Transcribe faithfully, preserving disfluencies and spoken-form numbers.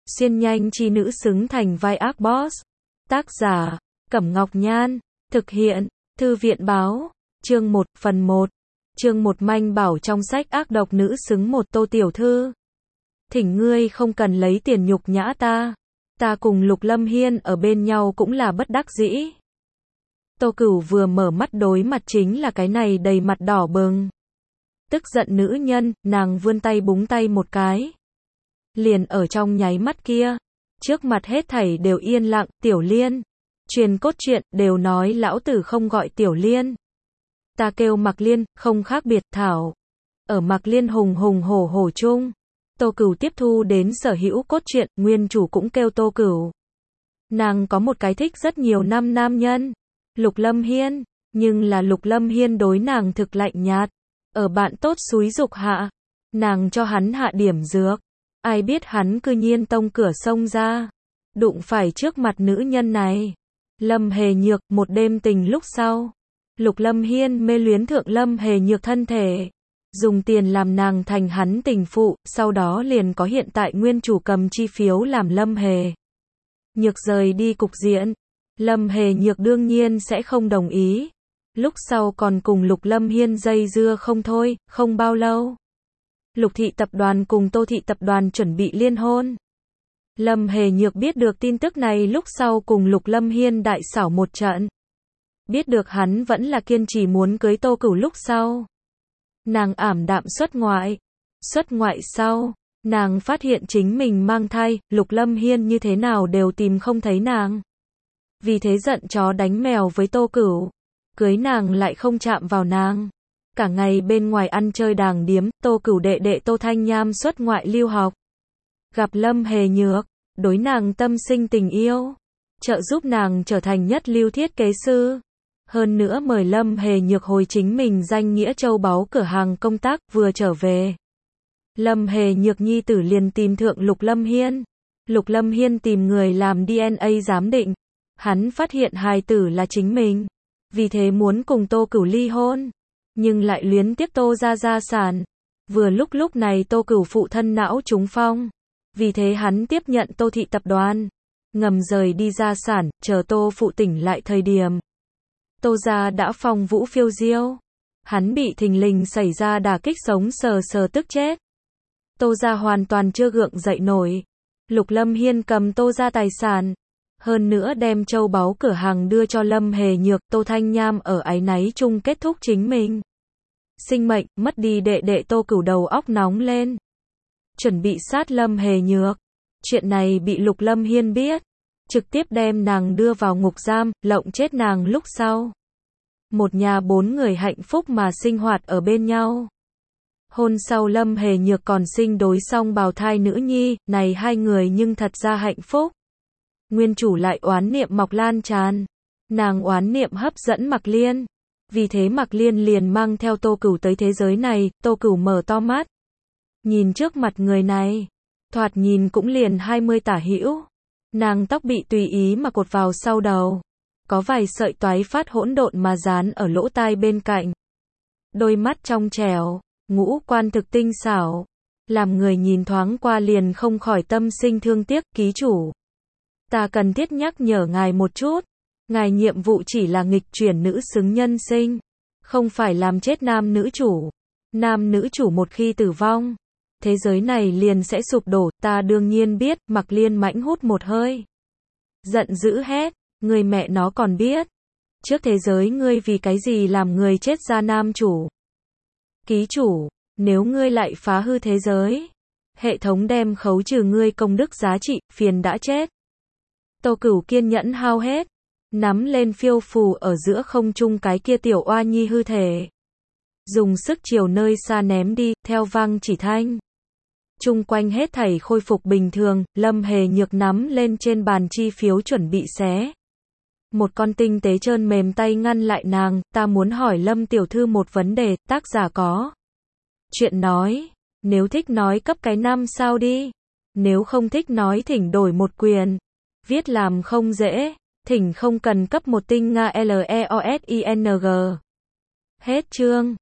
xuyên nhanh chi nữ xứng thành vai ác boss. Tác giả, Cẩm Ngọc Nhan. Thực hiện, Thư viện Báo. Chương một, phần một. Chương một manh bảo trong sách ác độc nữ xứng một Tô tiểu thư. Thỉnh ngươi không cần lấy tiền nhục nhã ta. Ta cùng Lục Lâm Hiên ở bên nhau cũng là bất đắc dĩ. Tô Cửu vừa mở mắt đối mặt chính là cái này đầy mặt đỏ bừng. Tức giận nữ nhân, nàng vươn tay búng tay một cái. Liền ở trong nháy mắt kia, trước mặt hết thảy đều yên lặng. Tiểu Liên, truyền cốt truyện đều nói lão tử không gọi Tiểu Liên. Ta kêu Mạc Liên, không khác biệt. Thảo. Ở Mạc Liên hùng hùng hổ hổ chung, Tô Cửu tiếp thu đến sở hữu cốt truyện, nguyên chủ cũng kêu Tô Cửu. Nàng có một cái thích rất nhiều năm nam nhân, Lục Lâm Hiên, nhưng là Lục Lâm Hiên đối nàng thực lạnh nhạt. Ở bạn tốt xúi dục hạ, nàng cho hắn hạ điểm dược. Ai biết hắn cư nhiên tông cửa xông ra, đụng phải trước mặt nữ nhân này. Lâm Hề Nhược, một đêm tình lúc sau, Lục Lâm Hiên mê luyến thượng Lâm Hề Nhược thân thể, dùng tiền làm nàng thành hắn tình phụ, sau đó liền có hiện tại nguyên chủ cầm chi phiếu làm Lâm Hề Nhược rời đi cục diện. Lâm Hề Nhược đương nhiên sẽ không đồng ý. Lúc sau còn cùng Lục Lâm Hiên dây dưa không thôi. Không bao lâu, Lục thị tập đoàn cùng Tô thị tập đoàn chuẩn bị liên hôn. Lâm Hề Nhược biết được tin tức này lúc sau cùng Lục Lâm Hiên đại xảo một trận. Biết được hắn vẫn là kiên trì muốn cưới Tô Cửu lúc sau, nàng ảm đạm xuất ngoại. Xuất ngoại sau, nàng phát hiện chính mình mang thai, Lục Lâm Hiên như thế nào đều tìm không thấy nàng. Vì thế giận chó đánh mèo với Tô Cửu. Cưới nàng lại không chạm vào nàng. Cả ngày bên ngoài ăn chơi đàng điếm. Tô Cửu đệ đệ Tô Thanh Nham xuất ngoại lưu học, gặp Lâm Hề Nhược, đối nàng tâm sinh tình yêu, trợ giúp nàng trở thành nhất lưu thiết kế sư. Hơn nữa mời Lâm Hề Nhược hồi chính mình danh nghĩa châu báu cửa hàng công tác. Vừa trở về, Lâm Hề Nhược nhi tử liền tìm thượng Lục Lâm Hiên. Lục Lâm Hiên tìm người làm đê en a giám định. Hắn phát hiện hài tử là chính mình, vì thế muốn cùng Tô Cửu ly hôn, nhưng lại luyến tiếc Tô gia gia sản. Vừa lúc lúc này Tô Cửu phụ thân não trúng phong, vì thế hắn tiếp nhận Tô thị tập đoàn, ngầm rời đi gia sản. Chờ Tô phụ tỉnh lại thời điểm, Tô gia đã phong vũ phiêu diêu. Hắn bị thình lình xảy ra đả kích sống sờ sờ tức chết. Tô gia hoàn toàn chưa gượng dậy nổi. Lục Lâm Hiên cầm Tô gia tài sản, hơn nữa đem châu báu cửa hàng đưa cho Lâm Hề Nhược. Tô Thanh Nham ở áy náy chung kết thúc chính mình sinh mệnh. Mất đi đệ đệ Tô Cửu đầu óc nóng lên, chuẩn bị sát Lâm Hề Nhược. Chuyện này bị Lục Lâm Hiên biết, trực tiếp đem nàng đưa vào ngục giam, lộng chết nàng. Lúc sau, một nhà bốn người hạnh phúc mà sinh hoạt ở bên nhau. Hôn sau Lâm Hề Nhược còn sinh đối song bào thai nữ nhi, này hai người nhưng thật ra hạnh phúc. Nguyên chủ lại oán niệm mọc lan tràn. Nàng oán niệm hấp dẫn Mạc Liên, vì thế Mạc Liên liền mang theo Tô Cửu tới thế giới này. Tô Cửu mở to mắt, nhìn trước mặt người này, thoạt nhìn cũng liền hai mươi tả hữu. Nàng tóc bị tùy ý mà cột vào sau đầu, có vài sợi toái phát hỗn độn mà dán ở lỗ tai bên cạnh. Đôi mắt trong trẻo, ngũ quan thực tinh xảo, làm người nhìn thoáng qua liền không khỏi tâm sinh thương tiếc. Ký chủ, ta cần thiết nhắc nhở ngài một chút, ngài nhiệm vụ chỉ là nghịch chuyển nữ xứng nhân sinh, không phải làm chết nam nữ chủ. Nam nữ chủ một khi tử vong, thế giới này liền sẽ sụp đổ. Ta đương nhiên biết. Mạc Liên mãnh hút một hơi, giận dữ hét, người mẹ nó còn biết trước thế giới ngươi vì cái gì làm người chết ra nam chủ. Ký chủ, nếu ngươi lại phá hư thế giới, hệ thống đem khấu trừ ngươi công đức giá trị, phiền đã chết. Tô Cửu kiên nhẫn hao hết, nắm lên phiêu phù ở giữa không trung cái kia tiểu oa nhi hư thể, dùng sức chiều nơi xa ném đi. Theo vang chỉ thanh, chung quanh hết thảy khôi phục bình thường. Lâm Hề Nhược nắm lên trên bàn chi phiếu chuẩn bị xé. Một con tinh tế trơn mềm tay ngăn lại nàng. Ta muốn hỏi Lâm tiểu thư một vấn đề. Tác giả có chuyện nói, nếu thích nói cấp cái năm sao đi, nếu không thích nói thỉnh đổi một quyền. Viết làm không dễ, thỉnh không cần cấp một tinh Nga L E O S I N G. Hết chương.